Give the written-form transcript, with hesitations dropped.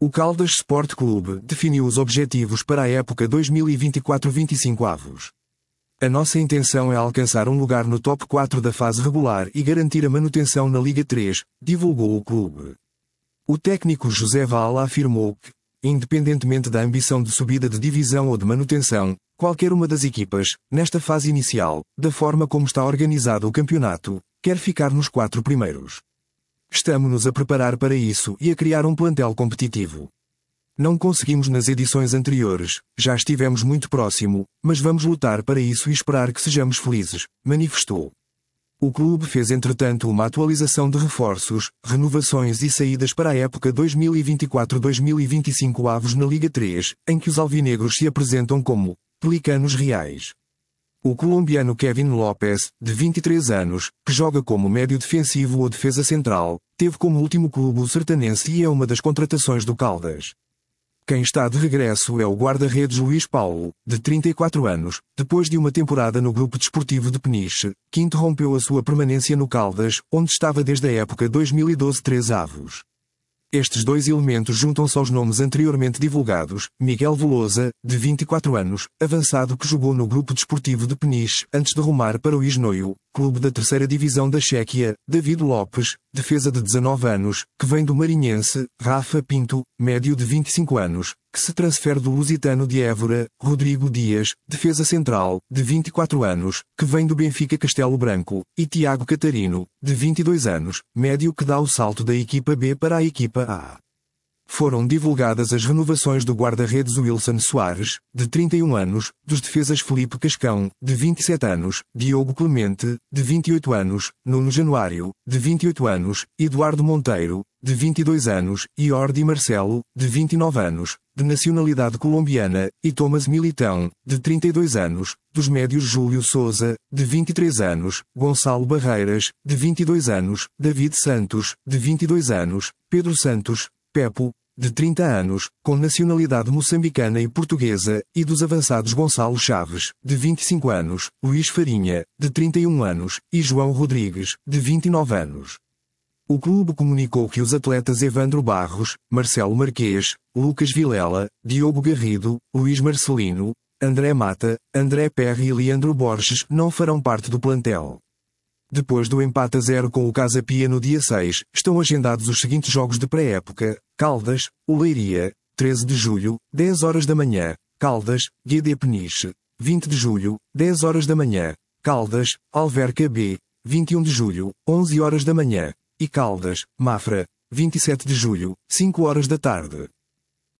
O Caldas Sport Clube definiu os objetivos para a época 2024-25 avos. A nossa intenção é alcançar um lugar no top 4 da fase regular e garantir a manutenção na Liga 3, divulgou o clube. O técnico José Vala afirmou que, independentemente da ambição de subida de divisão ou de manutenção, qualquer uma das equipas, nesta fase inicial, da forma como está organizado o campeonato, quer ficar nos 4 primeiros. Estamos-nos a preparar para isso e a criar um plantel competitivo. Não conseguimos nas edições anteriores, já estivemos muito próximo, mas vamos lutar para isso e esperar que sejamos felizes, manifestou. O clube fez entretanto uma atualização de reforços, renovações e saídas para a época 2024-2025 avos na Liga 3, em que os alvinegros se apresentam como Pelicanos Reais. O colombiano Kevin Lopes, de 23 anos, que joga como médio defensivo ou defesa central, teve como último clube o Sertanense e é uma das contratações do Caldas. Quem está de regresso é o guarda-redes Luís Paulo, de 34 anos, depois de uma temporada no Grupo Desportivo de Peniche, que interrompeu a sua permanência no Caldas, onde estava desde a época 2012-13 avos. Estes dois elementos juntam-se aos nomes anteriormente divulgados: Miguel Velosa, de 24 anos, avançado que jogou no Grupo Desportivo de Peniche antes de rumar para o Iznoio, clube da terceira divisão da Chequia; David Lopes, defesa de 19 anos, que vem do Marinhense; Rafa Pinto, médio de 25 anos, que se transfere do Lusitano de Évora; Rodrigo Dias, defesa central, de 24 anos, que vem do Benfica Castelo Branco; e Tiago Catarino, de 22 anos, médio que dá o salto da equipa B para a equipa A. Foram divulgadas as renovações do guarda-redes Wilson Soares, de 31 anos, dos defesas Felipe Cascão, de 27 anos, Diogo Clemente, de 28 anos, Nuno Januário, de 28 anos, Eduardo Monteiro, de 22 anos, e Ordi Marcelo, de 29 anos, de nacionalidade colombiana, e Thomas Militão, de 32 anos, dos médios Júlio Souza, de 23 anos, Gonçalo Barreiras, de 22 anos, David Santos, de 22 anos, Pedro Santos, Pepo, de 30 anos, com nacionalidade moçambicana e portuguesa, e dos avançados Gonçalo Chaves, de 25 anos, Luís Farinha, de 31 anos, e João Rodrigues, de 29 anos. O clube comunicou que os atletas Evandro Barros, Marcelo Marquês, Lucas Vilela, Diogo Garrido, Luís Marcelino, André Mata, André Perry e Leandro Borges não farão parte do plantel. Depois do empate a 0 com o Casa Pia no dia 6, estão agendados os seguintes jogos de pré-época: Caldas, Oleiria, 13 de julho, 10 horas da manhã; Caldas, GD Peniche, 20 de julho, 10 horas da manhã; Caldas, Alverca B, 21 de julho, 11 horas da manhã; e Caldas, Mafra, 27 de julho, 5 horas da tarde.